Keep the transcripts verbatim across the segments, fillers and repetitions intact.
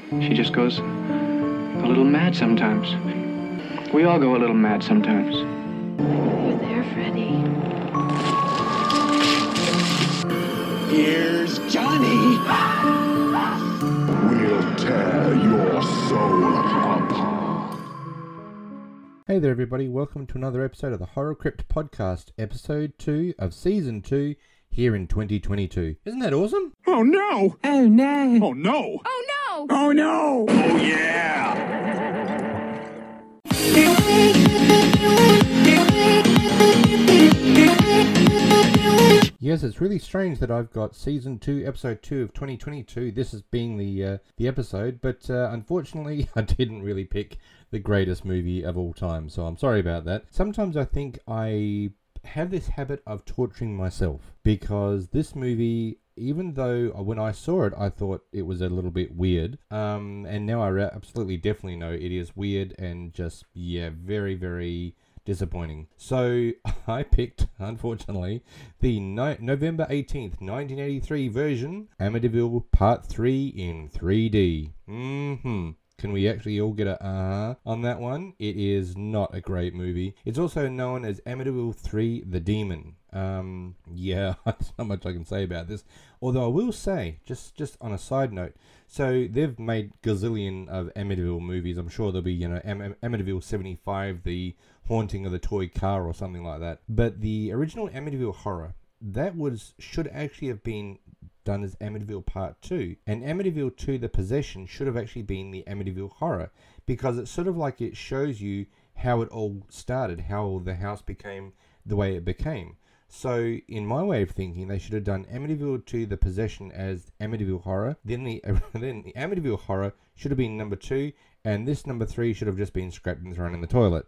She just goes a little mad sometimes. We all go a little mad sometimes. You're there, Freddie. Here's Johnny. We'll tear your soul apart. Hey there everybody, welcome to another episode of the Horror Crypt Podcast, episode two of season two, here in twenty twenty-two. Isn't that awesome? Oh no! Oh no! Oh no! Oh no! Oh no! Oh yeah! Yes, it's really strange that I've got season two, episode two of twenty twenty-two, this as being the uh, the episode, but uh, unfortunately I didn't really pick the greatest movie of all time, so I'm sorry about that. Sometimes I think I have this habit of torturing myself, because this movie, even though when I saw it I thought it was a little bit weird, um, and now I absolutely definitely know it is weird and just, yeah, very, very disappointing. So I picked, unfortunately, the no- November eighteenth, nineteen eighty-three version, Amityville Part three in three D. Mm-hmm. Can we actually all get a uh-huh on that one? It is not a great movie. It's also known as Amityville three The Demon. Um, yeah, there's not much I can say about this. Although I will say, just, just on a side note, so they've made gazillion of Amityville movies. I'm sure there'll be, you know, Am- Amityville seventy-five, The Haunting of the Toy Car or something like that. But the original Amityville Horror, that was should actually have been done as Amityville Part two, and Amityville two The Possession should have actually been the Amityville Horror, because it's sort of like it shows you how it all started, how the house became the way it became. So in my way of thinking, they should have done Amityville two The Possession as Amityville Horror, then the then the Amityville Horror should have been number two, and this number three should have just been scrapped and thrown in the toilet.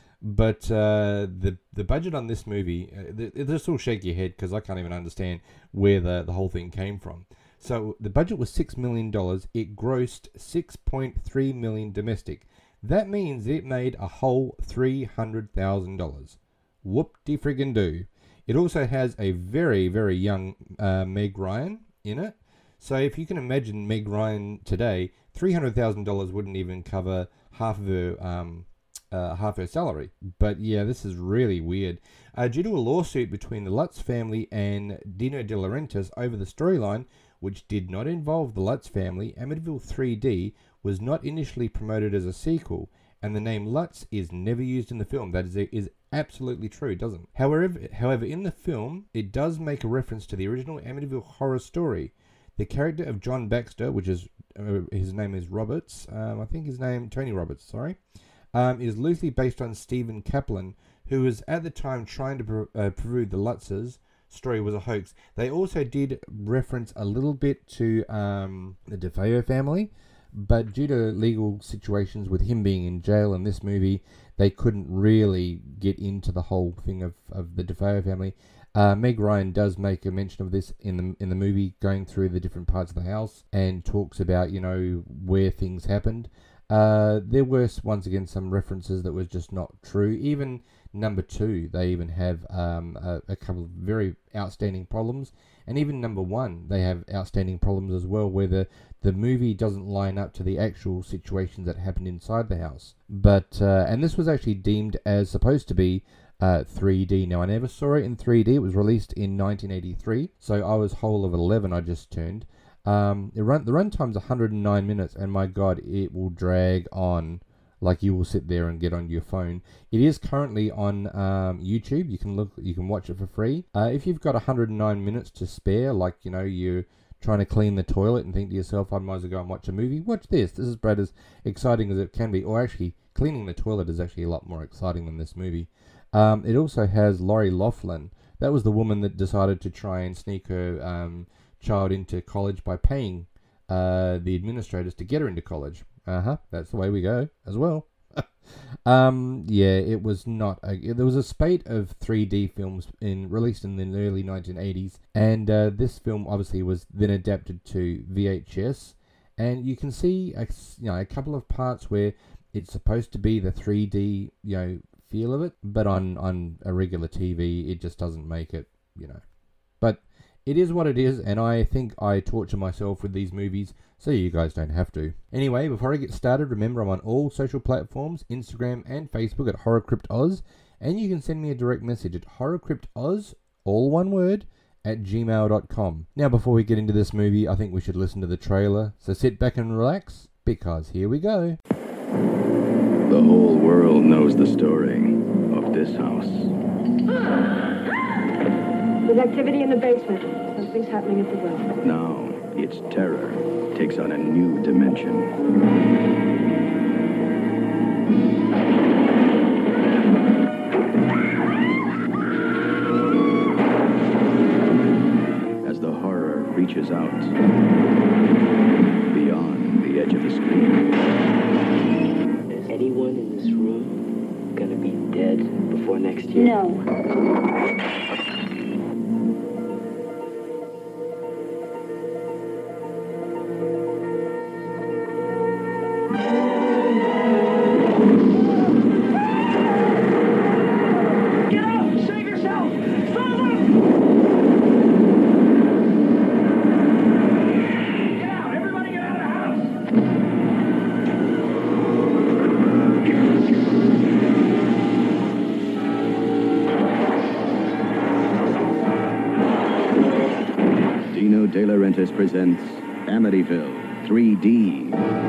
But uh, the the budget on this movie, uh, this will shake your head because I can't even understand where the, the whole thing came from. So the budget was six million dollars. It grossed six point three million dollars domestic. That means it made a whole three hundred thousand dollars. Whoop-de-friggin-do. It also has a very, very young uh, Meg Ryan in it. So if you can imagine Meg Ryan today, three hundred thousand dollars wouldn't even cover half of her... Um, Uh, half her salary. But yeah, this is really weird. Uh, due to a lawsuit between the Lutz family and Dino De Laurentiis over the storyline, which did not involve the Lutz family, Amityville three D was not initially promoted as a sequel, and the name Lutz is never used in the film. That is, is absolutely true, doesn't it? However, however, in the film, it does make a reference to the original Amityville horror story. The character of John Baxter, which is, uh, his name is Roberts, um, I think his name, Tony Roberts, sorry, Um, is loosely based on Stephen Kaplan, who was at the time trying to pr- uh, prove the Lutz's story was a hoax. They also did reference a little bit to um, the DeFeo family, but due to legal situations with him being in jail in this movie, they couldn't really get into the whole thing of, of the DeFeo family. Uh, Meg Ryan does make a mention of this in the in the movie, going through the different parts of the house, and talks about, you know, where things happened. Uh, there were, once again, some references that was just not true. Even number two, they even have um, a, a couple of very outstanding problems. And even number one, they have outstanding problems as well, where the, the movie doesn't line up to the actual situations that happened inside the house. But uh, and this was actually deemed as supposed to be uh, three D. Now, I never saw it in three D. It was released in nineteen eighty-three, so I was whole of eleven, I just turned. Um, the run the runtime's one hundred nine minutes, and my God, it will drag on like you will sit there and get on your phone. It is currently on um, YouTube. You can look, you can watch it for free. Uh, if you've got one hundred nine minutes to spare, like, you know, you're trying to clean the toilet and think to yourself, I might as well go and watch a movie, watch this. This is about as exciting as it can be. Or actually, cleaning the toilet is actually a lot more exciting than this movie. Um, it also has Lori Loughlin. That was the woman that decided to try and sneak her Um, child into college by paying uh, the administrators to get her into college. Uh-huh, that's the way we go as well. um, yeah, it was not... A, there was a spate of three D films in released in the early nineteen eighties, and uh, this film obviously was then adapted to V H S, and you can see a, you know, a couple of parts where it's supposed to be the three D, you know, feel of it, but on, on a regular T V, it just doesn't make it, you know. But it is what it is, and I think I torture myself with these movies so you guys don't have to. Anyway, before I get started, remember I'm on all social platforms, Instagram and Facebook at HorrorCryptOz, and you can send me a direct message at HorrorCryptOz, all one word, at gmail dot com. Now, before we get into this movie, I think we should listen to the trailer, so sit back and relax, because here we go. The whole world knows the story of this house. There's activity in the basement. Something's happening at the well. Now, its terror takes on a new dimension. As the horror reaches out beyond the edge of the screen. Is anyone in this room gonna be dead before next year? No. De Laurentiis presents Amityville three D.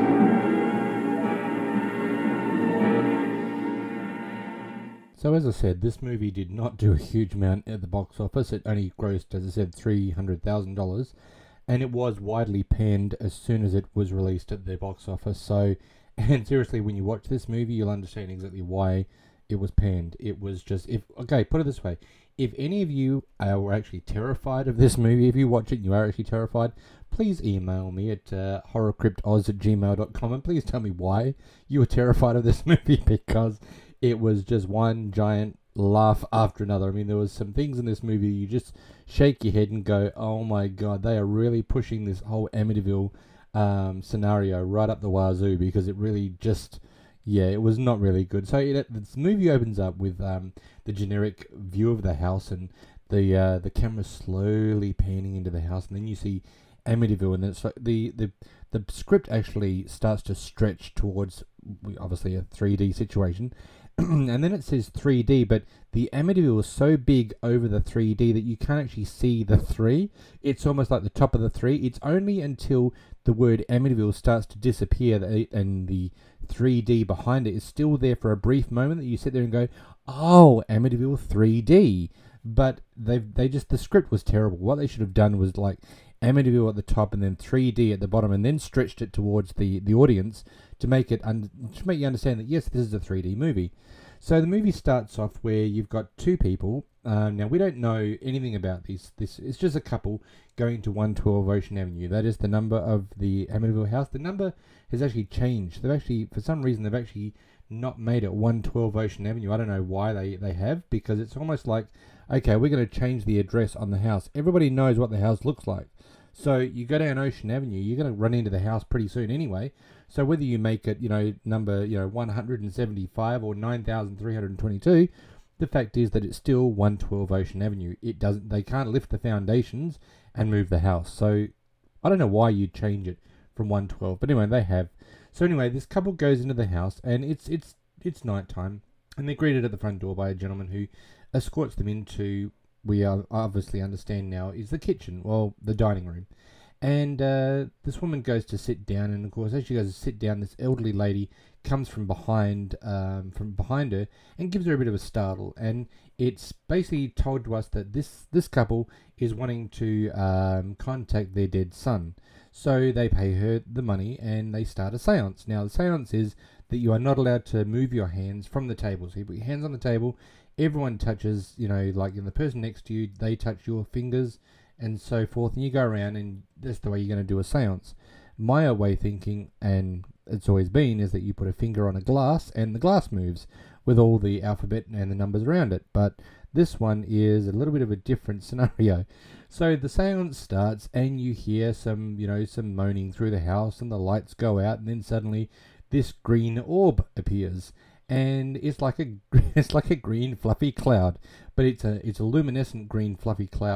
So as I said, this movie did not do a huge amount at the box office. It only grossed, as I said, three hundred thousand dollars, and it was widely panned as soon as it was released at the box office. So, and seriously, when you watch this movie, you'll understand exactly why it was panned. It was just, if okay, put it this way. If any of you are actually terrified of this movie, if you watch it and you are actually terrified, please email me at uh, horrorcryptoz at gmail dot com and please tell me why you were terrified of this movie, because it was just one giant laugh after another. I mean, there was some things in this movie you just shake your head and go, oh my god, they are really pushing this whole Amityville um, scenario right up the wazoo, because it really just... Yeah, it was not really good. So it, this movie opens up with um, the generic view of the house, and the uh, the camera slowly panning into the house, and then you see Amityville, and it's like the the the script actually starts to stretch towards obviously a three D situation, and then it says three D, but the Amityville is so big over the three D that you can't actually see the three. It's almost like the top of the three. It's only until the word Amityville starts to disappear that and the three D behind it is still there for a brief moment that you sit there and go, oh, Amityville three D. But they they just, the script was terrible. What they should have done was like Amityville at the top and then three D at the bottom, and then stretched it towards the, the audience to make it un- to make you understand that yes, this is a three D movie. So the movie starts off where you've got two people. Um, now we don't know anything about this. This it's just a couple going to one twelve Ocean Avenue. That is the number of the Amityville house. The number has actually changed. They've actually, for some reason, they've actually not made it one twelve Ocean Avenue. I don't know why they, they have, because it's almost like, okay, we're going to change the address on the house. Everybody knows what the house looks like. So you go down Ocean Avenue, you're going to run into the house pretty soon anyway. So whether you make it, you know, number, you know, one hundred seventy-five or nine thousand three hundred twenty-two, the fact is that it's still one twelve Ocean Avenue. It doesn't, they can't lift the foundations and move the house. So I don't know why you'd change it from one twelve, but anyway, they have. So anyway, this couple goes into the house, and it's it's it's nighttime, and they're greeted at the front door by a gentleman who escorts them into, we are obviously understand now, is the kitchen, well, the dining room. And uh, this woman goes to sit down, and of course, as she goes to sit down, this elderly lady comes from behind, um, from behind her, and gives her a bit of a startle. And it's basically told to us that this this couple is wanting to um, contact their dead son. So they pay her the money, and they start a séance. Now, the séance is that you are not allowed to move your hands from the table. So you put your hands on the table. Everyone touches, you know, like in the person next to you, they touch your fingers, and so forth, and you go around, and that's the way you're going to do a seance. My way thinking, and it's always been, is that you put a finger on a glass, and the glass moves with all the alphabet and the numbers around it. But this one is a little bit of a different scenario. So the seance starts, and you hear some, you know, some moaning through the house, and the lights go out, and then suddenly this green orb appears. And it's like a it's like a green fluffy cloud, but it's a it's a luminescent green fluffy cloud,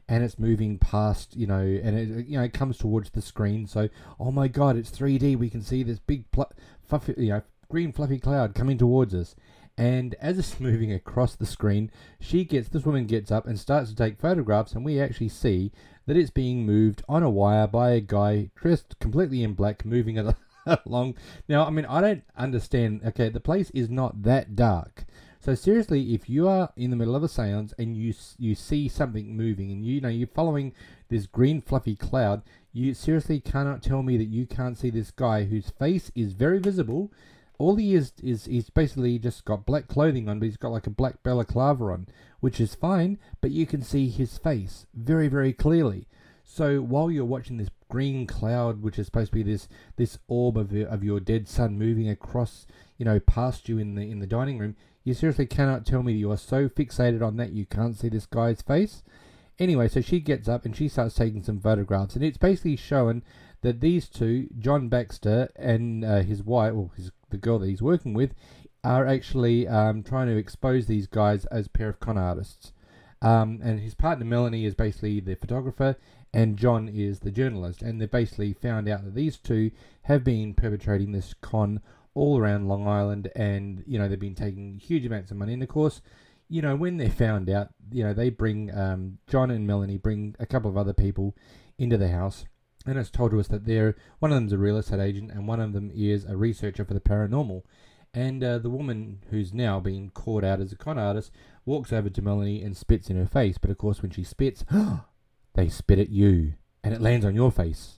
and it's moving past, you know, and it, you know, it comes towards the screen. So, oh my God, it's three D. We can see this big, pl- fluffy, you know, green fluffy cloud coming towards us. And as it's moving across the screen, she gets, this woman gets up and starts to take photographs, and we actually see that it's being moved on a wire by a guy dressed completely in black, moving it along. Now, I mean, I don't understand. Okay, the place is not that dark. So seriously, if you are in the middle of a seance and you you see something moving, and you, you know you're following this green fluffy cloud, you seriously cannot tell me that you can't see this guy whose face is very visible. All he is is he's basically just got black clothing on, but he's got like a black balaclava on, which is fine, but you can see his face very, very clearly. So while you're watching this green cloud, which is supposed to be this this orb of your, of your dead son moving across, you know, past you in the in the dining room, you seriously cannot tell me you are so fixated on that you can't see this guy's face. Anyway, so she gets up and she starts taking some photographs, and it's basically showing that these two, John Baxter and uh, his wife, or his, the girl that he's working with, are actually um, trying to expose these guys as a pair of con artists. Um, and his partner Melanie is basically the photographer, and John is the journalist. And they basically found out that these two have been perpetrating this con all around Long Island, and you know they've been taking huge amounts of money. And of course, you know when they're found out, you know they bring um, John and Melanie bring a couple of other people into the house. And it's told to us that they're, one of them's a real estate agent and one of them is a researcher for the paranormal. And uh, the woman who's now been caught out as a con artist walks over to Melanie and spits in her face. But of course when she spits, they spit at you and it lands on your face.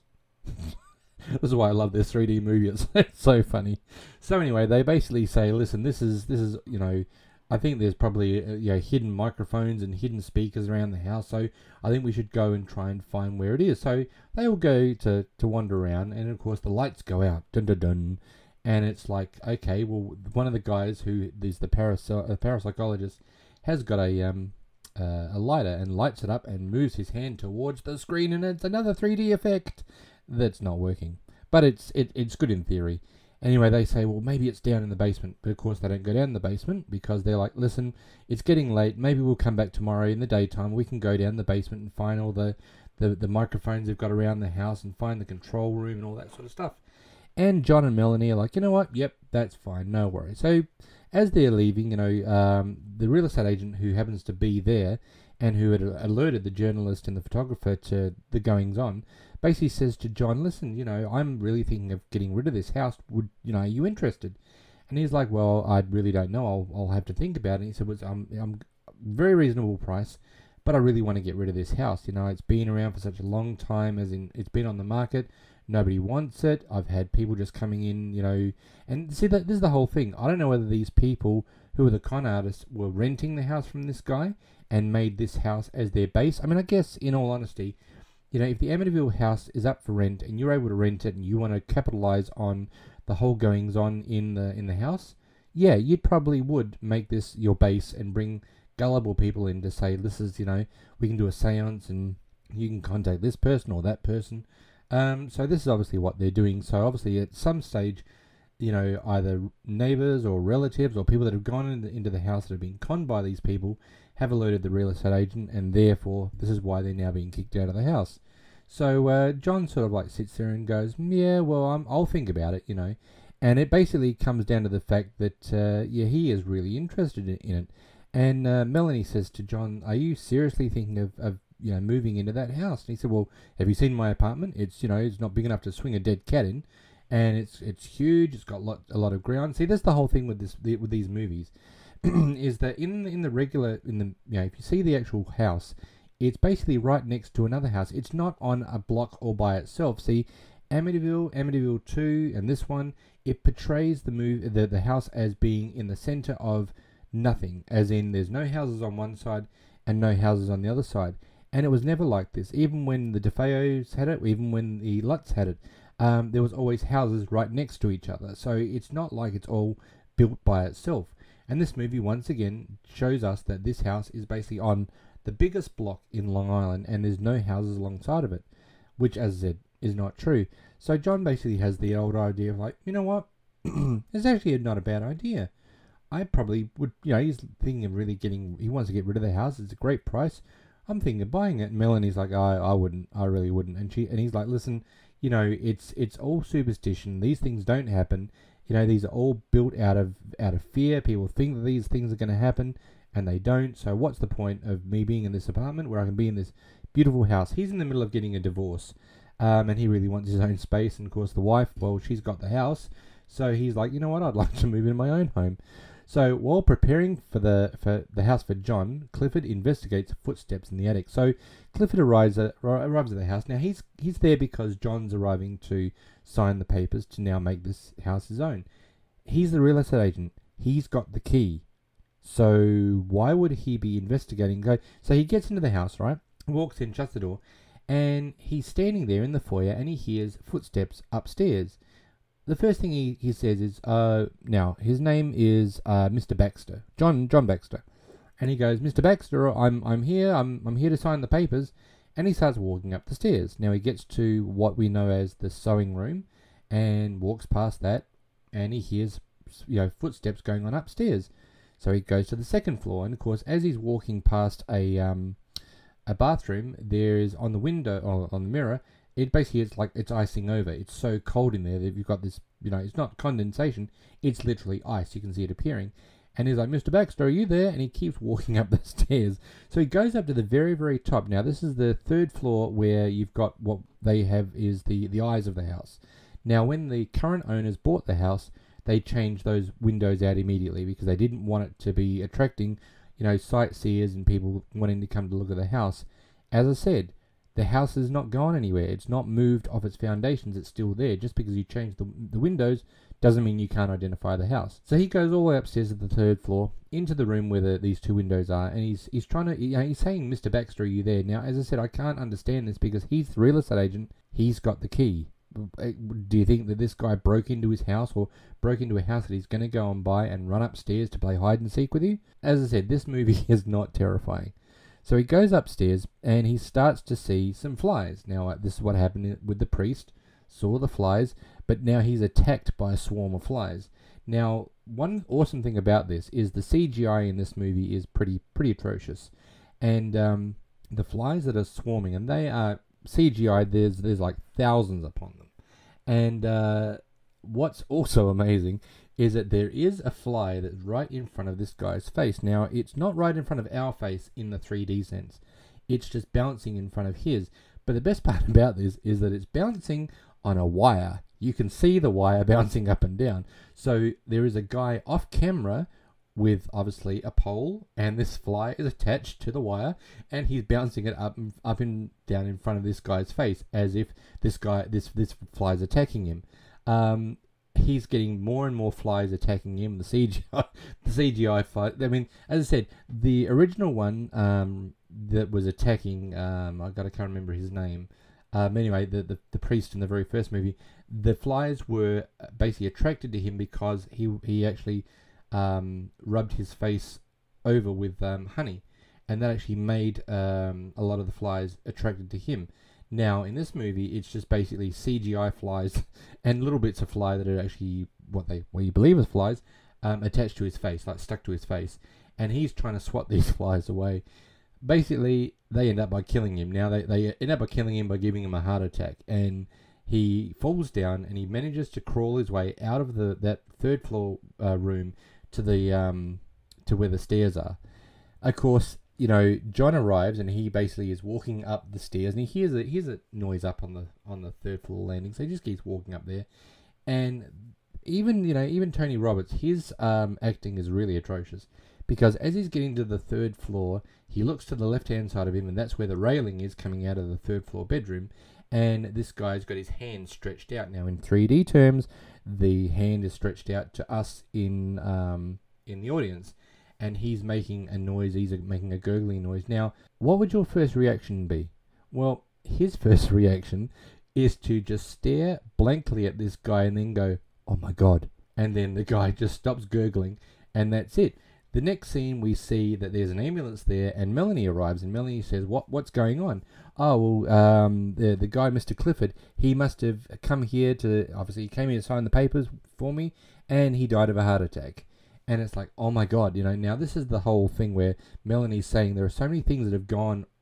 This is why I love this three D movie. It's, it's so funny. So anyway, they basically say, listen, this is, this is you know, I think there's probably uh, you know, hidden microphones and hidden speakers around the house, so I think we should go and try and find where it is. So they all go to, to wander around, and of course the lights go out, dun dun dun, and it's like, okay, well, one of the guys who is the parapsy- uh, parapsychologist has got a um uh, a lighter and lights it up and moves his hand towards the screen, and it's another three D effect that's not working, but it's it, it's good in theory. Anyway, they say, well, maybe it's down in the basement. But of course, they don't go down in the basement because they're like, listen, it's getting late. Maybe we'll come back tomorrow in the daytime. We can go down the basement and find all the, the, the microphones they've got around the house and find the control room and all that sort of stuff. And John and Melanie are like, you know what? Yep, that's fine. No worries. So as they're leaving, you know, um, the real estate agent who happens to be there and who had alerted the journalist and the photographer to the goings on, basically says to John, listen, you know, I'm really thinking of getting rid of this house. Would, you know, are you interested? And he's like, well, I really don't know. I'll I'll have to think about it. And he said, well, I'm, I'm very reasonable price, but I really want to get rid of this house. You know, it's been around for such a long time, as in it's been on the market. Nobody wants it. I've had people just coming in, you know, and see, that this is the whole thing. I don't know whether these people who are the con artists were renting the house from this guy and made this house as their base. I mean, I guess, in all honesty, you know, if the Amityville house is up for rent and you're able to rent it and you want to capitalize on the whole goings on in the in the house, yeah, you probably would make this your base and bring gullible people in to say, this is, you know, we can do a seance and you can contact this person or that person. Um, so this is obviously what they're doing. So obviously at some stage, you know, either neighbors or relatives or people that have gone into, into the house that have been conned by these people have alerted the real estate agent, and therefore this is why they're now being kicked out of the house. So uh, John sort of like sits there and goes, yeah, well, I'm, I'll think about it, you know. And it basically comes down to the fact that, uh, yeah, he is really interested in, in it. And uh, Melanie says to John, are you seriously thinking of, of, you know, moving into that house? And he said, well, have you seen my apartment? It's, you know, it's not big enough to swing a dead cat in. And it's it's huge. It's got lot, a lot of ground. See, that's the whole thing with this the, with these movies, is that in in the regular in the you know if you see the actual house, it's basically right next to another house. It's not on a block all by itself. See, Amityville, Amityville two, and this one, it portrays the move the the house as being in the center of nothing, as in there's no houses on one side and no houses on the other side. And it was never like this. Even when the DeFeos had it, even when the Lutz had it. Um, there was always houses right next to each other, so it's not like it's all built by itself. And this movie once again shows us that this house is basically on the biggest block in Long Island, and there's no houses alongside of it, which, as I said, is not true. So John basically has the old idea of like, you know what, it's actually not a bad idea. I probably would, you know, he's thinking of really getting, he wants to get rid of the house. It's a great price. I'm thinking of buying it. And Melanie's like, I, I wouldn't, I really wouldn't. And she, and he's like, listen, you know, it's it's all superstition. These things don't happen. You know, these are all built out of out of fear. People think that these things are going to happen, and they don't. So what's the point of me being in this apartment where I can be in this beautiful house? He's in the middle of getting a divorce, um, and he really wants his own space. And of course, the wife, well, she's got the house, so he's like, you know what? I'd like to move in my own home. So while preparing for the for the house for John, Clifford investigates footsteps in the attic. So Clifford arrives at arrives at the house. Now he's he's there because John's arriving to sign the papers to now make this house his own. He's the real estate agent. He's got the key. So why would he be investigating? Go. So he gets into the house, right? Walks in, shuts the door, and he's standing there in the foyer, and he hears footsteps upstairs. The first thing he, he says is, uh, now, his name is uh, Mister Baxter, John John Baxter. And he goes, Mister Baxter, I'm I'm here, I'm I'm here to sign the papers. And he starts walking up the stairs. Now he gets to what we know as the sewing room, and walks past that, and he hears, you know, footsteps going on upstairs. So he goes to the second floor, and of course, as he's walking past a um a bathroom, there is on the window, or on the mirror, it basically it's like it's icing over. It's so cold in there that you've got this, you know, it's not condensation, it's literally ice. You can see it appearing. And he's like, Mister Baxter, are you there? And he keeps walking up the stairs. So he goes up to the very, very top. Now, this is the third floor where you've got what they have is the, the eyes of the house. Now, when the current owners bought the house, they changed those windows out immediately because they didn't want it to be attracting, you know, sightseers and people wanting to come to look at the house. As I said, the house is not gone anywhere. It's not moved off its foundations. It's still there. Just because you change the, the windows doesn't mean you can't identify the house. So he goes all the way upstairs to the third floor into the room where the, these two windows are, and he's he's trying to, you know, he's saying, Mister Baxter, are you there? Now, as I said, I can't understand this because he's the real estate agent. He's got the key. Do you think that this guy broke into his house or broke into a house that he's going to go and buy and run upstairs to play hide and seek with you? As I said, this movie is not terrifying. So he goes upstairs and he starts to see some flies. Now, uh, this is what happened with the priest. Saw the flies, but now he's attacked by a swarm of flies. Now, one awesome thing about this is the C G I in this movie is pretty pretty atrocious. And um, the flies that are swarming, and they are C G I, there's, there's like thousands upon them. And uh, what's also amazing is that there is a fly that's right in front of this guy's face. Now, it's not right in front of our face in the three D sense. It's just bouncing in front of his. But the best part about this is that it's bouncing on a wire. You can see the wire bouncing up and down. So there is a guy off camera with obviously a pole, and this fly is attached to the wire, and he's bouncing it up and up and down in front of this guy's face as if this guy, this this fly is attacking him. Um, he's getting more and more flies attacking him. The C G I, the C G I fly. I mean, as I said, the original one um, that was attacking, um, I got I can't remember his name. Um, anyway, the, the the priest in the very first movie, the flies were basically attracted to him because he he actually um, rubbed his face over with um, honey, and that actually made um, a lot of the flies attracted to him. Now, in this movie, it's just basically C G I flies and little bits of fly that are actually what they what you believe is flies um, attached to his face, like stuck to his face, and he's trying to swat these flies away. Basically, they end up by killing him. Now, they, they end up by killing him by giving him a heart attack, and he falls down, and he manages to crawl his way out of the that third floor uh, room to the um to where the stairs are. Of course, you know, John arrives, and he basically is walking up the stairs, and he hears a hears a noise up on the on the third floor landing, so he just keeps walking up there. And even you know even Tony Roberts, his um acting is really atrocious. Because as he's getting to the third floor, he looks to the left-hand side of him, and that's where the railing is coming out of the third floor bedroom. And this guy's got his hand stretched out. Now, in three D terms, the hand is stretched out to us in um, in the audience. And he's making a noise. He's making a gurgling noise. Now, what would your first reaction be? Well, his first reaction is to just stare blankly at this guy and then go, oh my God. And then the guy just stops gurgling, and that's it. The next scene, we see that there's an ambulance there, and Melanie arrives, and Melanie says, "What? What's going on?" Oh, well, um, the the guy, Mister Clifford, he must have come here to, obviously, he came here to sign the papers for me, and he died of a heart attack. And it's like, oh my God, you know, now this is the whole thing where Melanie's saying there are so many things that have gone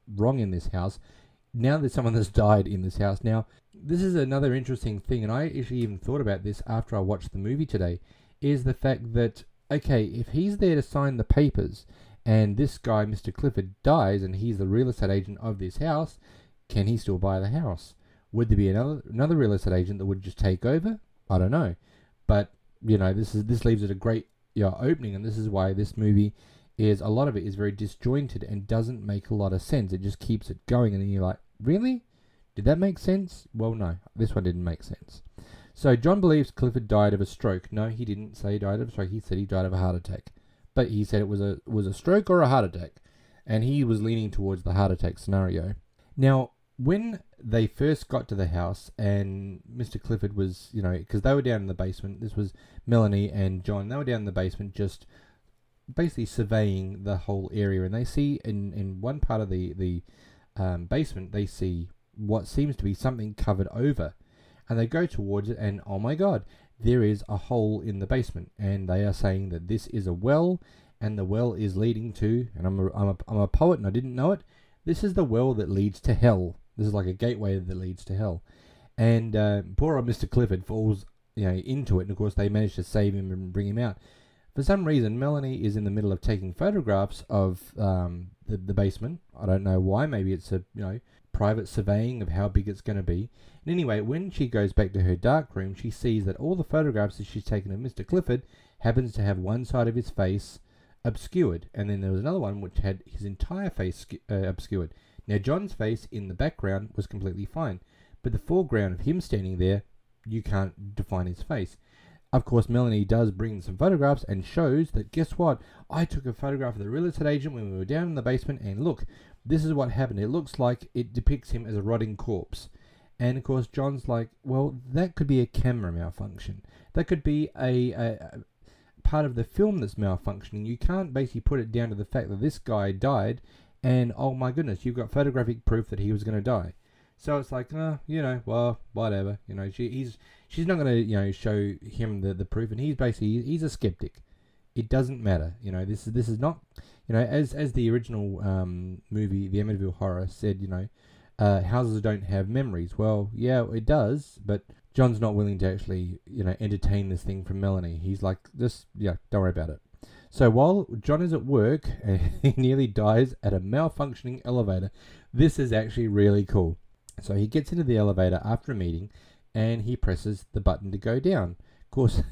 wrong in this house. Now there's someone that's died in this house. Now, this is another interesting thing, and I actually even thought about this after I watched the movie today, is the fact that, okay, if he's there to sign the papers, and this guy, Mister Clifford, dies, and he's the real estate agent of this house, can he still buy the house? Would there be another another real estate agent that would just take over? I don't know. But, you know, this is this leaves it a great you know, opening, and this is why this movie is, a lot of it is very disjointed and doesn't make a lot of sense. It just keeps it going, and then you're like, really? Did that make sense? Well, no, this one didn't make sense. So John believes Clifford died of a stroke. No, he didn't say he died of a stroke. He said he died of a heart attack. But he said it was a was a stroke or a heart attack, and he was leaning towards the heart attack scenario. Now, when they first got to the house, and Mister Clifford was, you know, because they were down in the basement. This was Melanie and John. They were down in the basement, just basically surveying the whole area, and they see in, in one part of the the um, basement, they see what seems to be something covered over, and they go towards it, and oh my god, there is a hole in the basement, and they are saying that this is a well, and the well is leading to, and I'm a, I'm a, I'm a poet and I didn't know it, this is the well that leads to hell. This is like a gateway that leads to hell. And uh, poor old Mister Clifford falls, you know, into it, and of course they manage to save him and bring him out. For some reason, Melanie is in the middle of taking photographs of um, the, the basement. I don't know why. Maybe it's a you know private surveying of how big it's going to be. And anyway, when she goes back to her dark room, she sees that all the photographs that she's taken of Mister Clifford happens to have one side of his face obscured, and then there was another one which had his entire face uh, obscured. Now, John's face in the background was completely fine, but the foreground of him standing there, you can't define his face. Of course, Melanie does bring some photographs and shows that, guess what? I took a photograph of the real estate agent when we were down in the basement, and look, this is what happened. It looks like it depicts him as a rotting corpse. And of course, John's like, well, that could be a camera malfunction. That could be a, a, a part of the film that's malfunctioning. You can't basically put it down to the fact that this guy died, and oh my goodness, you've got photographic proof that he was going to die. So it's like, uh, you know, well, whatever. You know, she he's she's not going to, you know, show him the, the proof, and he's basically he's a skeptic. It doesn't matter, you know. This is this is not, you know, as as the original um, movie, The Amityville Horror, said, you know, uh, houses don't have memories. Well, yeah, it does, but John's not willing to actually, you know, entertain this thing from Melanie. He's like, this, yeah, don't worry about it. So while John is at work, he nearly dies at a malfunctioning elevator. This is actually really cool. So he gets into the elevator after a meeting, and he presses the button to go down. Of course,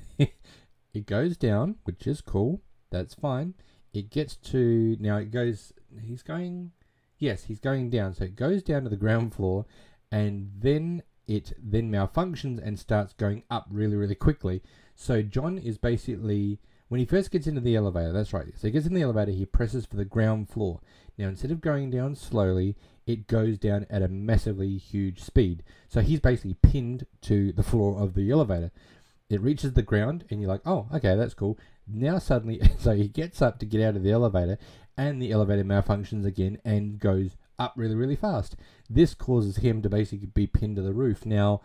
it goes down, which is cool. That's fine. It gets to, now it goes, he's going, yes, he's going down. So it goes down to the ground floor, and then it then malfunctions and starts going up really, really quickly. So John is basically, when he first gets into the elevator, that's right. So he gets in the elevator, he presses for the ground floor. Now, instead of going down slowly, it goes down at a massively huge speed. So he's basically pinned to the floor of the elevator. It reaches the ground, and you're like, oh, okay, that's cool. Now suddenly, so he gets up to get out of the elevator, and the elevator malfunctions again and goes up really, really fast. This causes him to basically be pinned to the roof. Now,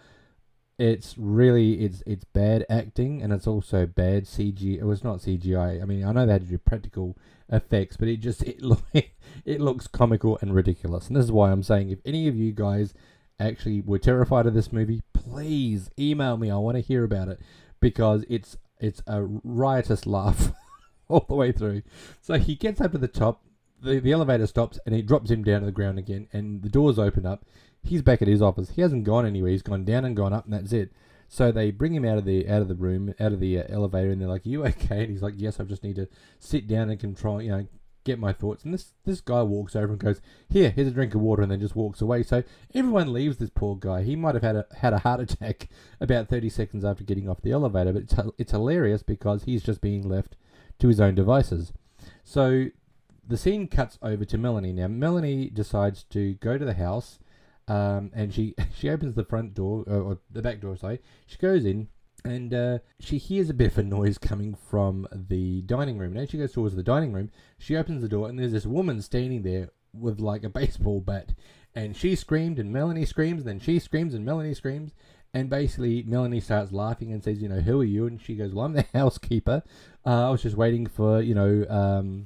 it's really, it's it's bad acting, and it's also bad C G I. It was not C G I. I mean, I know they had to do practical effects, but it just, it, look, it looks comical and ridiculous. And this is why I'm saying, if any of you guys actually were terrified of this movie, please email me. I want to hear about it, because it's it's a riotous laugh all the way through. So he gets up to the top, the, the elevator stops, and it drops him down to the ground again, and the doors open up. He's back at his office. He hasn't gone anywhere. He's gone down and gone up, and that's it. So they bring him out of the out of the room, out of the uh, elevator, and they're like, "Are you okay?" And he's like, "Yes, I just need to sit down and control, you know, get my thoughts." And this this guy walks over and goes, "Here, here's a drink of water," and then just walks away. So everyone leaves this poor guy. He might have had a had a heart attack about thirty seconds after getting off the elevator, but it's it's hilarious because he's just being left to his own devices. So the scene cuts over to Melanie. Now Melanie decides to go to the house. Um, and she she opens the front door, or, or the back door, sorry. She goes in, and uh, she hears a bit of a noise coming from the dining room. Now she goes towards the dining room. She opens the door, and there's this woman standing there with like a baseball bat. And she screamed, and Melanie screams, and then she screams, and Melanie screams. And basically, Melanie starts laughing and says, you know, who are you? And she goes, well, I'm the housekeeper. Uh, I was just waiting for, you know, um,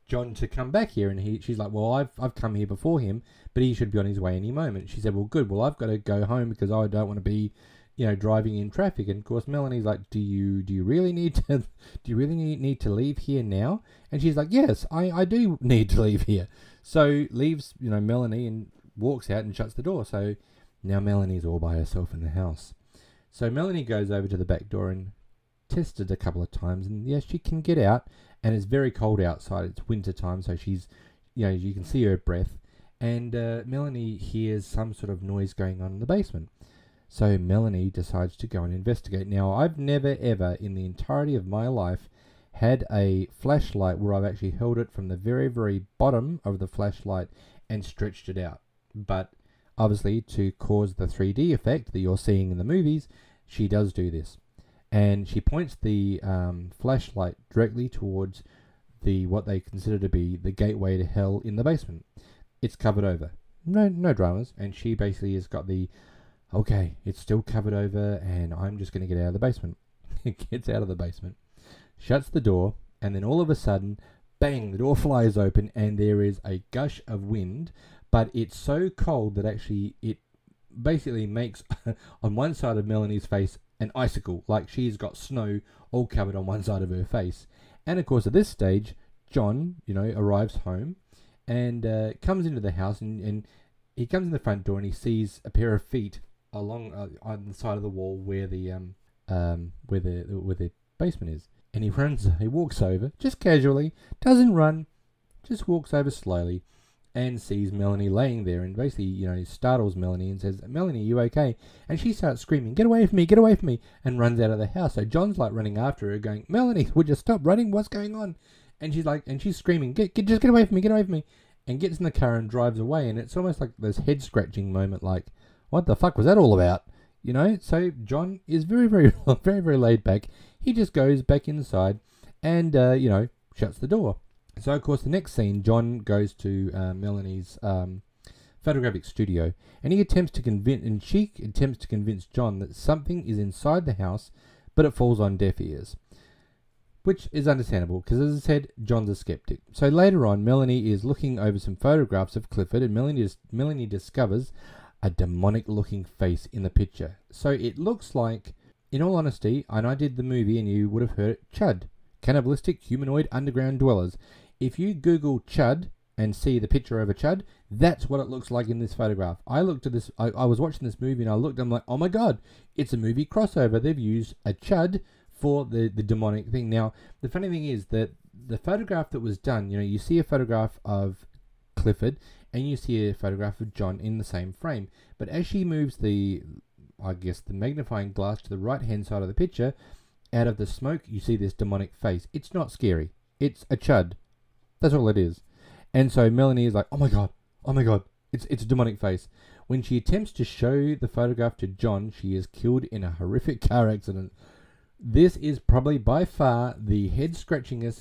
John to come back here, and he she's like, well, I've I've come here before him, but he should be on his way any moment. She said, well, good. Well, I've got to go home because I don't want to be, you know, driving in traffic. And of course, Melanie's like, do you do you really need to do you really need, need to leave here now? And she's like, yes, I, I do need to leave here. So leaves, you know, Melanie and walks out and shuts the door. So now Melanie's all by herself in the house. So Melanie goes over to the back door and tests it a couple of times, and yes, she can get out. And it's very cold outside. It's winter time, so she's, you know, you can see her breath. And uh, Melanie hears some sort of noise going on in the basement. So Melanie decides to go and investigate. Now, I've never ever in the entirety of my life had a flashlight where I've actually held it from the very, very bottom of the flashlight and stretched it out. But obviously, to cause the three D effect that you're seeing in the movies, she does do this. And she points the um, flashlight directly towards the what they consider to be the gateway to hell in the basement. It's covered over. No no dramas. And she basically has got the, okay, it's still covered over, and I'm just going to get out of the basement. Gets out of the basement, shuts the door, and then all of a sudden, bang, the door flies open, and there is a gush of wind, but it's so cold that actually it basically makes, on one side of Melanie's face, an icicle, like she's got snow all covered on one side of her face. And of course, at this stage, John, you know, arrives home and uh, comes into the house, and, and he comes in the front door and he sees a pair of feet along uh, on the side of the wall where the um um where the where the basement is. And he runs, he walks over just casually, doesn't run, just walks over slowly, and sees Melanie laying there, and basically, you know, startles Melanie and says, Melanie, are you okay? And she starts screaming, get away from me, get away from me, and runs out of the house. So John's like running after her going, Melanie, would you stop running? What's going on? And she's like, and she's screaming, get, get, just get away from me, get away from me, and gets in the car and drives away. And it's almost like this head scratching moment, like, what the fuck was that all about? You know, so John is very, very, very, very laid back. He just goes back inside and, uh, you know, shuts the door. So, of course, the next scene, John goes to uh, Melanie's um, photographic studio, and he attempts to convince, and she attempts to convince John that something is inside the house, but it falls on deaf ears, which is understandable because, as I said, John's a skeptic. So later on, Melanie is looking over some photographs of Clifford, and Melanie dis- Melanie discovers a demonic-looking face in the picture. So it looks like, in all honesty, and I did the movie, and you would have heard it, Chud, cannibalistic humanoid underground dwellers. If you Google Chud and see the picture of a Chud, that's what it looks like in this photograph. I looked at this, I, I was watching this movie and I looked, I'm like, oh my god, it's a movie crossover. They've used a Chud for the, the demonic thing. Now, the funny thing is that the photograph that was done, you know, you see a photograph of Clifford and you see a photograph of John in the same frame. But as she moves the, I guess, the magnifying glass to the right-hand side of the picture, out of the smoke, you see this demonic face. It's not scary. It's a Chud. That's all it is. And so Melanie is like, oh my god, oh my god, it's it's a demonic face. When she attempts to show the photograph to John, she is killed in a horrific car accident. This is probably by far the head-scratchingest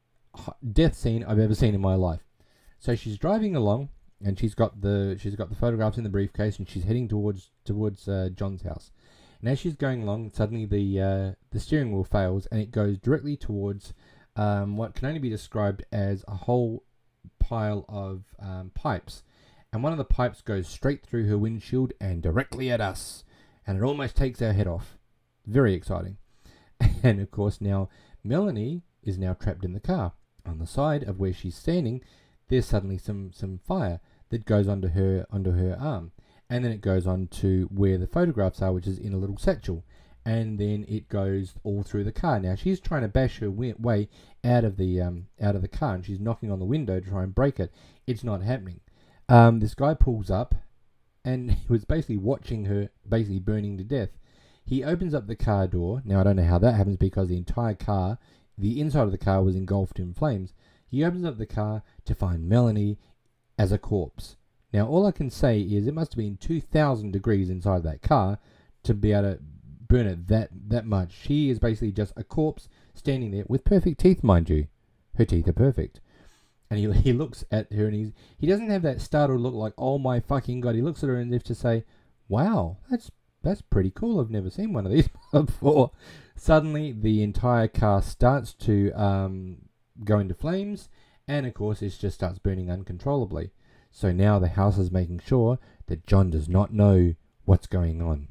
death scene I've ever seen in my life. So she's driving along, and she's got the she's got the photographs in the briefcase, and she's heading towards towards uh, John's house. And as she's going along, suddenly the uh, the steering wheel fails, and it goes directly towards Um, what can only be described as a whole pile of um, pipes, and one of the pipes goes straight through her windshield and directly at us, and it almost takes our head off. Very exciting. And of course now Melanie is now trapped in the car. On the side of where she's standing, there's suddenly some some fire that goes under her under her arm, and then it goes on to where the photographs are, which is in a little satchel. And then it goes all through the car. Now she's trying to bash her way out of the um, out of the car, and she's knocking on the window to try and break it. It's not happening. Um, this guy pulls up, and he was basically watching her, basically burning to death. He opens up the car door. Now I don't know how that happens because the entire car, the inside of the car, was engulfed in flames. He opens up the car to find Melanie as a corpse. Now all I can say is it must have been two thousand degrees inside that car to be able to burn it that that much. She is basically just a corpse standing there with perfect teeth, mind you. Her teeth are perfect. And he he looks at her and he's he doesn't have that startled look like, oh my fucking god. He looks at her and if to say, wow, that's that's pretty cool. I've never seen one of these before. Suddenly the entire car starts to um go into flames, And of course, it just starts burning uncontrollably. So now the house is making sure that John does not know what's going on.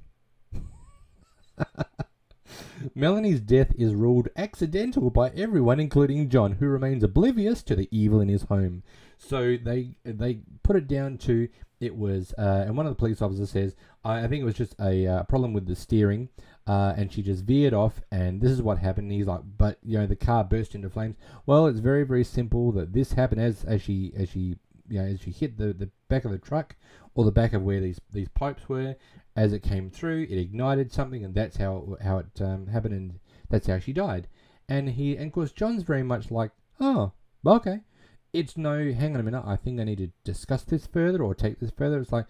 Melanie's death is ruled accidental by everyone, including John, who remains oblivious to the evil in his home. So they they put it down to it was, uh, and one of the police officers says, I, I think it was just a uh, problem with the steering, uh, and she just veered off, and this is what happened. And he's like, but you know, the car burst into flames. Well, it's very very simple that this happened as as she as she you know as she hit the, the back of the truck, or the back of where these these pipes were. As it came through, it ignited something, and that's how how it um, happened, and that's how she died. And he, and of course, John's very much like, oh, okay. It's no, hang on a minute, I think I need to discuss this further or take this further. It's like,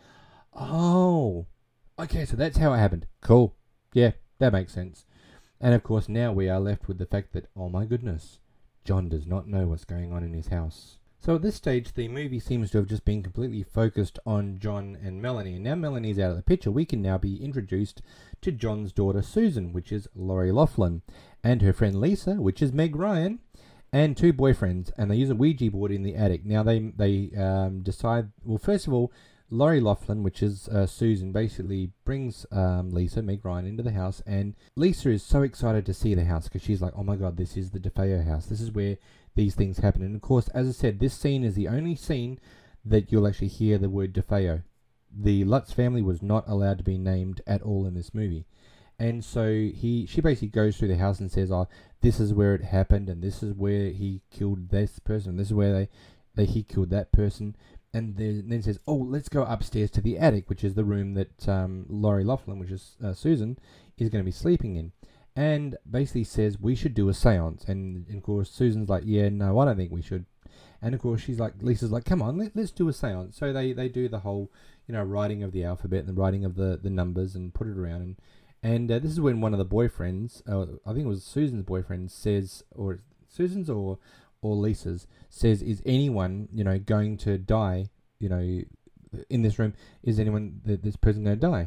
oh, okay, so that's how it happened. Cool. Yeah, that makes sense. And of course, now we are left with the fact that, oh my goodness, John does not know what's going on in his house. So at this stage, the movie seems to have just been completely focused on John and Melanie. And now Melanie's out of the picture, we can now be introduced to John's daughter Susan, which is Lori Loughlin, and her friend Lisa, which is Meg Ryan, and two boyfriends. And they use a Ouija board in the attic. Now they they um, decide, well, first of all, Lori Loughlin, which is uh, Susan, basically brings um, Lisa, Meg Ryan, into the house. And Lisa is so excited to see the house because she's like, oh my God, this is the DeFeo house. This is where these things happen. And of course, as I said, this scene is the only scene that you'll actually hear the word DeFeo. The Lutz family was not allowed to be named at all in this movie. And so he, she basically goes through the house and says, oh, this is where it happened, and this is where he killed this person, this is where they, they he killed that person. And then, then says, oh, let's go upstairs to the attic, which is the room that um, Lori Loughlin, which is uh, Susan, is going to be sleeping in. And basically says, we should do a seance. And, and of course, Susan's like, yeah, no, I don't think we should. And of course, she's like, Lisa's like, come on, let, let's do a seance. So they, they do the whole, you know, writing of the alphabet and the writing of the, the numbers and put it around. And, and uh, this is when one of the boyfriends, uh, I think it was Susan's boyfriend, says, or Susan's or... or Lisa's, says, is anyone, you know, going to die, you know, in this room? Is anyone, th- this person going to die?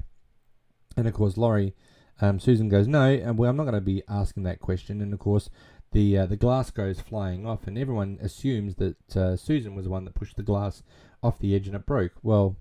And of course, Laurie, um, Susan goes, no, and well, I'm not going to be asking that question. And of course, the uh, the glass goes flying off, and everyone assumes that uh, Susan was the one that pushed the glass off the edge and it broke. Well,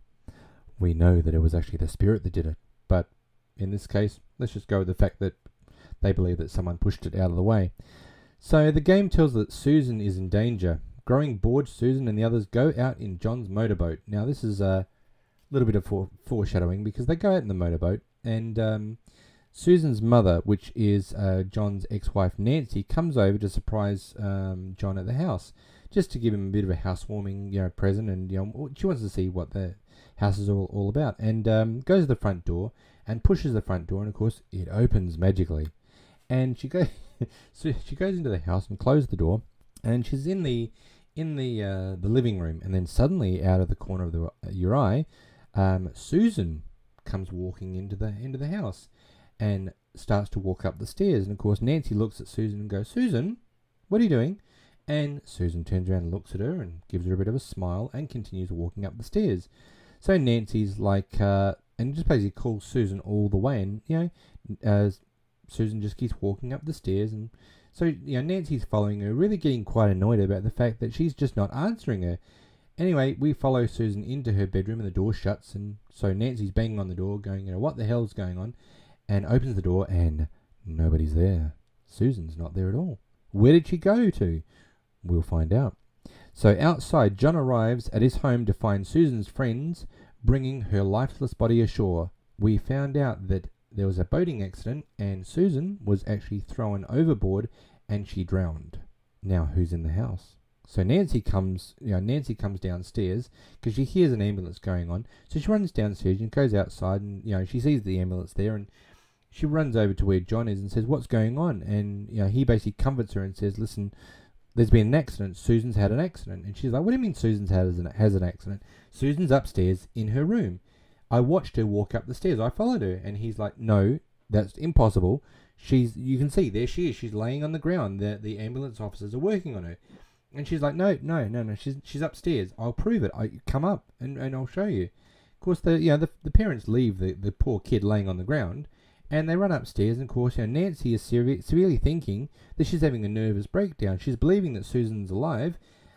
we know that it was actually the spirit that did it. But in this case, let's just go with the fact that they believe that someone pushed it out of the way. So the game tells that Susan is in danger. Growing bored, Susan and the others go out in John's motorboat. Now this is a little bit of fore- foreshadowing because they go out in the motorboat, and um, Susan's mother, which is uh, John's ex-wife Nancy, comes over to surprise um, John at the house, just to give him a bit of a housewarming, you know, present, and you know she wants to see what the house is all, all about, and um, goes to the front door and pushes the front door, and of course it opens magically, and she goes. So she goes into the house and closes the door, and she's in the in the uh, the living room, and then suddenly out of the corner of the, uh, your eye, um, Susan comes walking into the into the house, and starts to walk up the stairs. And of course, Nancy looks at Susan and goes, "Susan, what are you doing?" And Susan turns around and looks at her and gives her a bit of a smile and continues walking up the stairs. So Nancy's like, uh, and just basically calls Susan all the way, and you know, as Susan just keeps walking up the stairs, and so you know Nancy's following her, really getting quite annoyed about the fact that she's just not answering her. Anyway, we follow Susan into her bedroom, and the door shuts, and so Nancy's banging on the door, going, you know, what the hell's going on? And opens the door, and nobody's there. Susan's not there at all. Where did she go to? We'll find out. So outside, John arrives at his home to find Susan's friends bringing her lifeless body ashore. We found out that there was a boating accident, and Susan was actually thrown overboard, and she drowned. Now, who's in the house? So Nancy comes, you know, Nancy comes downstairs because she hears an ambulance going on. So she runs downstairs and goes outside, and you know she sees the ambulance there, and she runs over to where John is and says, "What's going on?" And you know he basically comforts her and says, "Listen, there's been an accident. Susan's had an accident." And she's like, "What do you mean Susan's had an, has an accident? Susan's upstairs in her room. I watched her walk up the stairs. I followed her." And he's like, "No, that's impossible. She's, you can see, there she is. She's laying on the ground. The, the ambulance officers are working on her." And she's like, no, no, no, no. She's she's upstairs. I'll prove it. I come up and, and I'll show you. Of course, the you know the, the parents leave the, the poor kid laying on the ground, and they run upstairs. And of course, you know, Nancy is severely, severely thinking that she's having a nervous breakdown. She's believing that Susan's alive,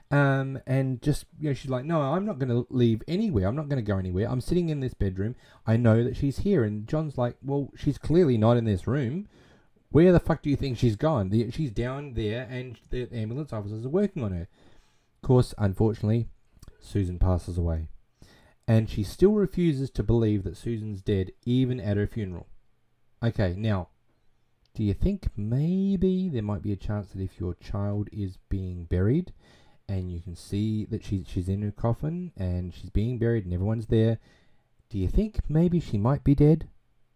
Um, and just, you know, she's like, no, I'm not going to leave anywhere. I'm not going to go anywhere. I'm sitting in this bedroom. I know that she's here. And John's like, well, she's clearly not in this room. Where the fuck do you think she's gone? The, she's down there and the ambulance officers are working on her. Of course, unfortunately, Susan passes away. And she still refuses to believe that Susan's dead, even at her funeral. Okay, now, do you think maybe there might be a chance that if your child is being buried and you can see that she, she's in her coffin and she's being buried and everyone's there, do you think maybe she might be dead?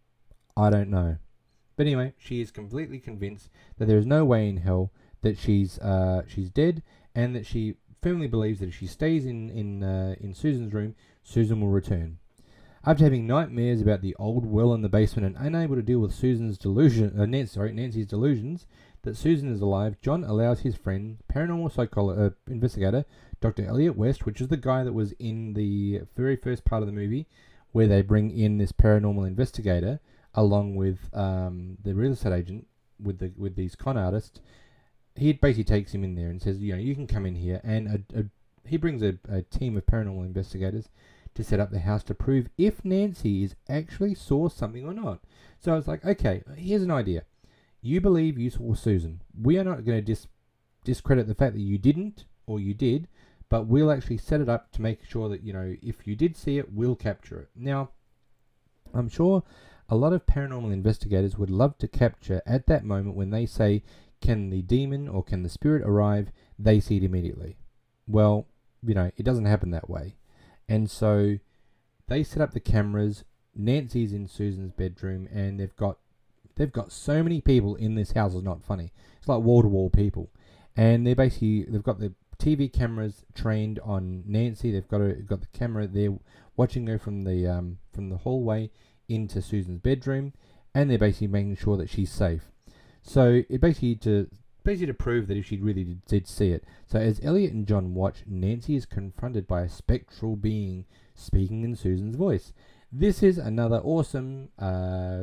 I don't know. But anyway, she is completely convinced that there is no way in hell that she's uh, she's dead, and that she firmly believes that if she stays in in uh, in Susan's room, Susan will return. After having nightmares about the old well in the basement and unable to deal with Susan's delusion, uh, Nancy, sorry, Nancy's delusions that Susan is alive, John allows his friend, paranormal psychologist, uh, investigator, Doctor Elliot West, which is the guy that was in the very first part of the movie, where they bring in this paranormal investigator along with um, the real estate agent with the with these con artists. He basically takes him in there and says, you know, you can come in here, and a, a, he brings a, a team of paranormal investigators to set up the house to prove if Nancy is actually saw something or not. So I was like, okay, here's an idea. You believe you saw Susan. We are not going to dis- discredit the fact that you didn't or you did, but we'll actually set it up to make sure that, you know, if you did see it, we'll capture it. Now, I'm sure a lot of paranormal investigators would love to capture at that moment when they say, can the demon or can the spirit arrive, they see it immediately. Well, you know, it doesn't happen that way. And so they set up the cameras. Nancy's in Susan's bedroom, and they've got they've got so many people in this house. It's not funny. It's like wall to wall people, and they're basically they've got the T V cameras trained on Nancy. They've got a, got the camera there watching her from the um from the hallway into Susan's bedroom, and they're basically making sure that she's safe. So it basically to basically to prove that if she really did, did see it. So as Elliot and John watch, Nancy is confronted by a spectral being speaking in Susan's voice. This is another awesome uh,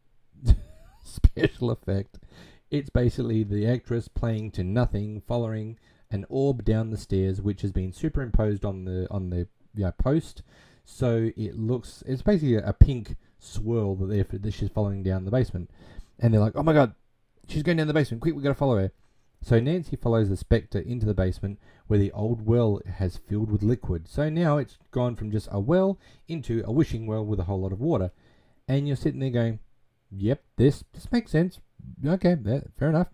special effect. It's basically the actress playing to nothing, following an orb down the stairs, which has been superimposed on the on the you know, post. So it looks, it's basically a, a pink swirl that, they're, that she's following down the basement. And they're like, oh my god, she's going down the basement, quick, we gotta follow her. So Nancy follows the spectre into the basement where the old well has filled with liquid. So now it's gone from just a well into a wishing well with a whole lot of water. And you're sitting there going, yep, this, this makes sense. Okay, that, fair enough.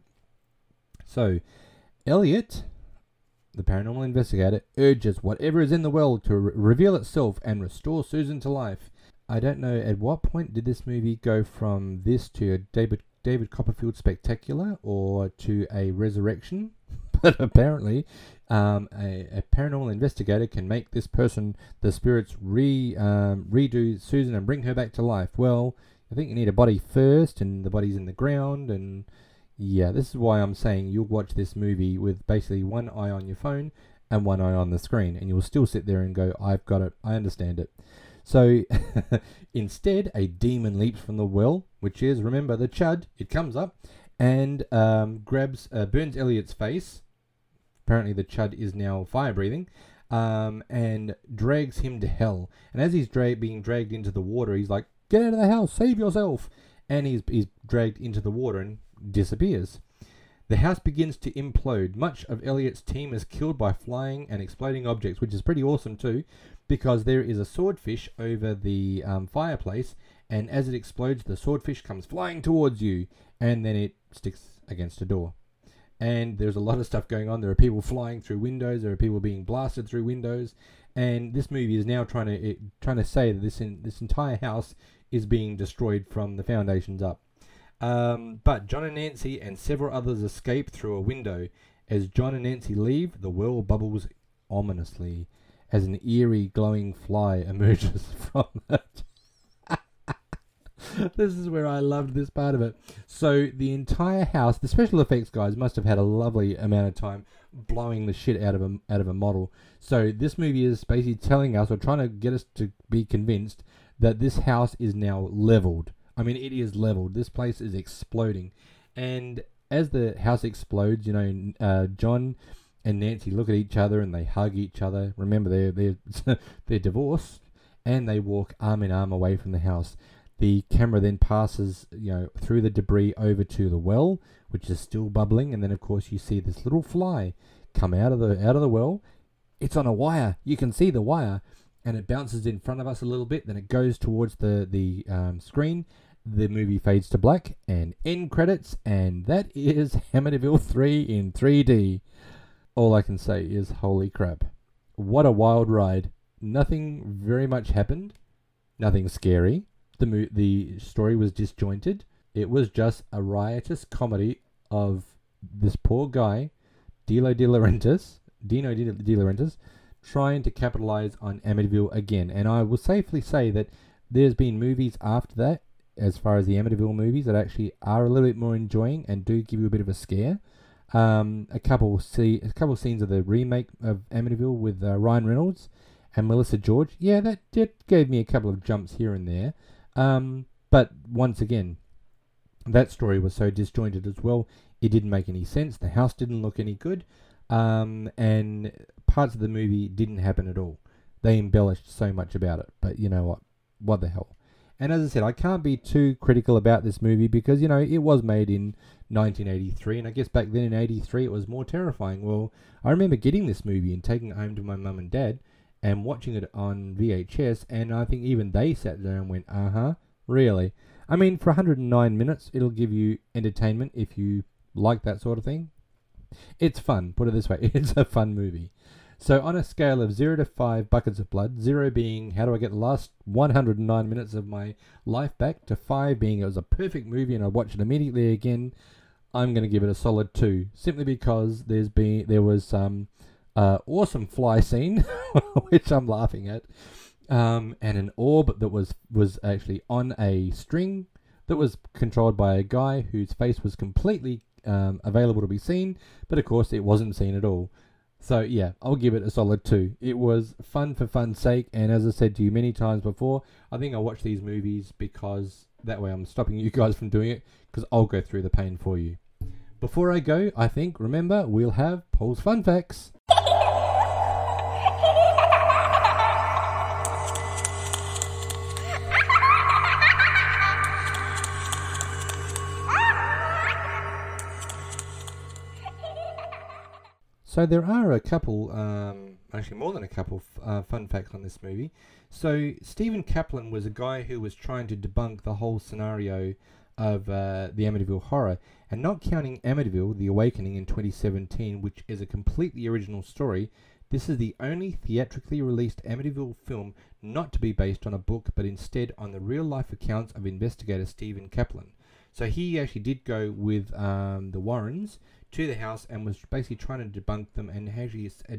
So Elliot, the paranormal investigator, urges whatever is in the well to re- reveal itself and restore Susan to life. I don't know at what point did this movie go from this to a David David Copperfield spectacular or to a resurrection, but apparently um, a, a paranormal investigator can make this person, the spirits, re um, redo Susan and bring her back to life. Well, I think you need a body first, and the body's in the ground, and yeah, this is why I'm saying you'll watch this movie with basically one eye on your phone and one eye on the screen, and you'll still sit there and go, I've got it, I understand it. So instead, a demon leaps from the well, which is, remember, the Chud. It comes up and um, grabs, uh, burns Elliot's face. Apparently the Chud is now fire-breathing, um, and drags him to hell. And as he's dra- being dragged into the water, he's like, get out of the house, save yourself. And he's, he's dragged into the water and disappears. The house begins to implode. Much of Elliot's team is killed by flying and exploding objects, which is pretty awesome too, because there is a swordfish over the um, fireplace, and as it explodes, the swordfish comes flying towards you, and then it sticks against a door. And there's a lot of stuff going on. There are people flying through windows. There are people being blasted through windows. And this movie is now trying to it, trying to say that this in, this entire house is being destroyed from the foundations up. Um, but John and Nancy and several others escape through a window. As John and Nancy leave, the well bubbles ominously as an eerie glowing fly emerges from it. This is where I loved this part of it. So the entire house, the special effects guys must have had a lovely amount of time blowing the shit out of a, out of a model. So this movie is basically telling us, or trying to get us to be convinced, that this house is now leveled. I mean, it is leveled. This place is exploding. And as the house explodes, you know, uh, John and Nancy look at each other and they hug each other. Remember, they're they're they're divorced, and they walk arm in arm away from the house. The camera then passes, you know, through the debris over to the well, which is still bubbling, and then of course you see this little fly come out of the out of the well. It's on a wire. You can see the wire, and it bounces in front of us a little bit. Then it goes towards the the um, screen. The movie fades to black, and end credits, and that is Amityville three in three D. All I can say is holy crap. What a wild ride. Nothing very much happened. Nothing scary. The mo- the story was disjointed. It was just a riotous comedy of this poor guy, Dino De Laurentiis, Dino De, De Laurentiis, trying to capitalize on Amityville again. And I will safely say that there's been movies after that, as far as the Amityville movies, that actually are a little bit more enjoying and do give you a bit of a scare. Um, a couple see a couple scenes of the remake of Amityville with uh, Ryan Reynolds and Melissa George. Yeah, that did gave me a couple of jumps here and there. Um, but once again, that story was so disjointed as well. It didn't make any sense. The house didn't look any good. Um, and parts of the movie didn't happen at all. They embellished so much about it. But you know what? What the hell? And as I said, I can't be too critical about this movie because, you know, it was made in nineteen eighty-three, and I guess back then in eighty-three it was more terrifying. Well, I remember getting this movie and taking it home to my mum and dad and watching it on V H S, and I think even they sat there and went, uh-huh, really? I mean, for one hundred nine minutes, it'll give you entertainment if you like that sort of thing. It's fun, put it this way, it's a fun movie. So on a scale of zero to five buckets of blood, zero being how do I get the last one hundred nine minutes of my life back, to five being it was a perfect movie and I watched it immediately again, I'm going to give it a solid two, simply because there's been there was some uh, awesome fly scene, which I'm laughing at, um, and an orb that was was actually on a string that was controlled by a guy whose face was completely um, available to be seen, but of course it wasn't seen at all. So yeah, I'll give it a solid two. It was fun for fun's sake, and as I said to you many times before, I think I watch these movies because that way I'm stopping you guys from doing it, because I'll go through the pain for you. Before I go, I think, remember, we'll have Paul's Fun Facts. So there are a couple, um, actually more than a couple, uh, fun facts on this movie. So Stephen Kaplan was a guy who was trying to debunk the whole scenario of uh, the Amityville Horror, and not counting Amityville: The Awakening in twenty seventeen, which is a completely original story. This is the only theatrically released Amityville film not to be based on a book, but instead on the real-life accounts of investigator Stephen Kaplan. So he actually did go with um, the Warrens to the house and was basically trying to debunk them, and actually had,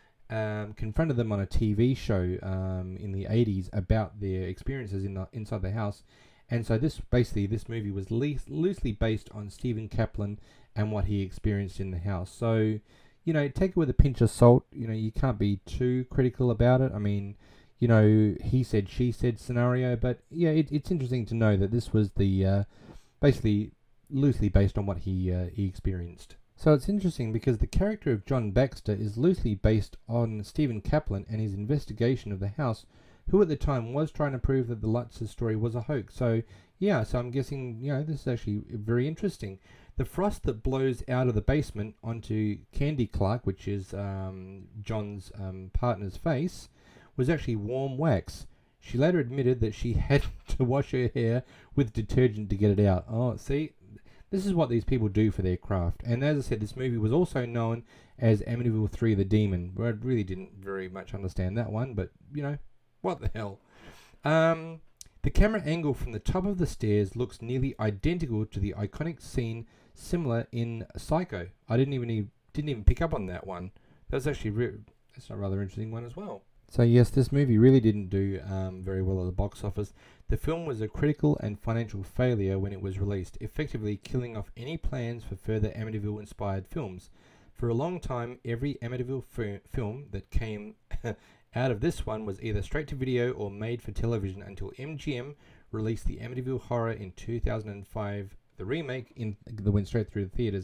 um, confronted them on a T V show um, in the eighties about their experiences in the, inside the house. And so this basically this movie was least, loosely based on Stephen Kaplan and what he experienced in the house. So, you know, take it with a pinch of salt. You know, you can't be too critical about it. I mean, you know, he said, she said scenario, but yeah, it, it's interesting to know that this was the uh, basically loosely based on what he uh, he experienced. So it's interesting because the character of John Baxter is loosely based on Stephen Kaplan and his investigation of the house, who at the time was trying to prove that the Lutz's story was a hoax. So yeah, so I'm guessing, you know, this is actually very interesting. The frost that blows out of the basement onto Candy Clark, which is um, John's um, partner's face, was actually warm wax. She later admitted that she had to wash her hair with detergent to get it out. Oh, see? This is what these people do for their craft. And as I said, this movie was also known as Amityville three The Demon, where I really didn't very much understand that one, but, you know, what the hell. Um, the camera angle from the top of the stairs looks nearly identical to the iconic scene similar in Psycho. I didn't even didn't even pick up on that one. That was actually re- that's a rather interesting one as well. So yes, this movie really didn't do um, very well at the box office. The film was a critical and financial failure when it was released, effectively killing off any plans for further Amityville-inspired films. For a long time, every Amityville f- film that came out of this one was either straight to video or made for television until M G M released the Amityville Horror in two thousand five, the remake in that went straight through the theaters.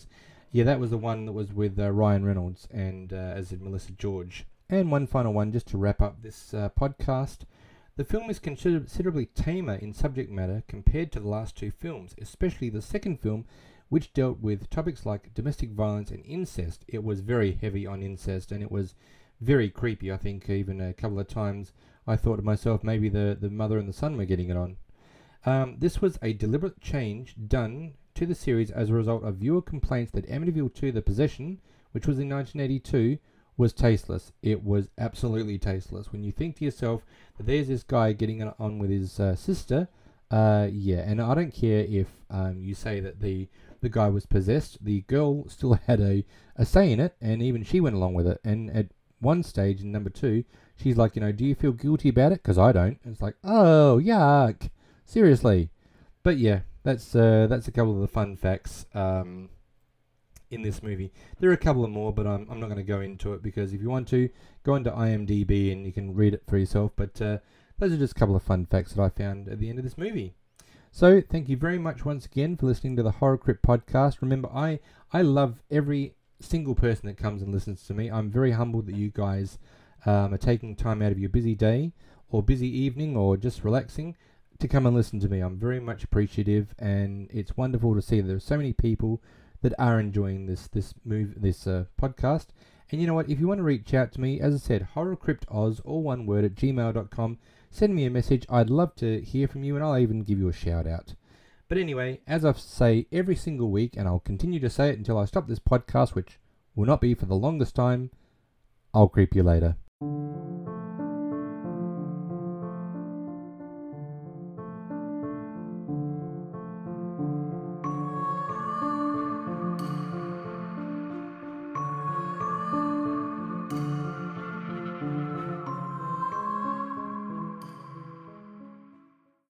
Yeah, that was the one that was with uh, Ryan Reynolds and, uh, as in Melissa George. And one final one, just to wrap up this uh, podcast. The film is considerably tamer in subject matter compared to the last two films, especially the second film, which dealt with topics like domestic violence and incest. It was very heavy on incest, and it was very creepy. I think even a couple of times I thought to myself, maybe the, the mother and the son were getting it on. Um, this was a deliberate change done to the series as a result of viewer complaints that Amityville two The Possession, which was in nineteen eighty-two, was tasteless. It was absolutely tasteless. When you think to yourself that there's this guy getting on with his uh, sister, uh, yeah, and I don't care if um, you say that the the guy was possessed, the girl still had a, a say in it, and even she went along with it. And at one stage, in number two, she's like, you know, do you feel guilty about it? Because I don't. And it's like, oh, yuck. Seriously. But yeah, that's uh, that's a couple of the fun facts um, in this movie. There are a couple of more, but I'm, I'm not going to go into it, because if you want to, go into IMDb and you can read it for yourself. But uh, those are just a couple of fun facts that I found at the end of this movie. So, thank you very much once again for listening to the Horror Crypt podcast. Remember, I, I love every single person that comes and listens to me. I'm very humbled that you guys um, are taking time out of your busy day or busy evening or just relaxing to come and listen to me. I'm very much appreciative, and it's wonderful to see that there are so many people that are enjoying this this move this uh, podcast. And you know what? If you want to reach out to me, as I said, horrorcryptoz, all one word, at gmail dot com. Send me a message. I'd love to hear from you, and I'll even give you a shout out. But anyway, as I say every single week, and I'll continue to say it until I stop this podcast, which will not be for the longest time, I'll creep you later.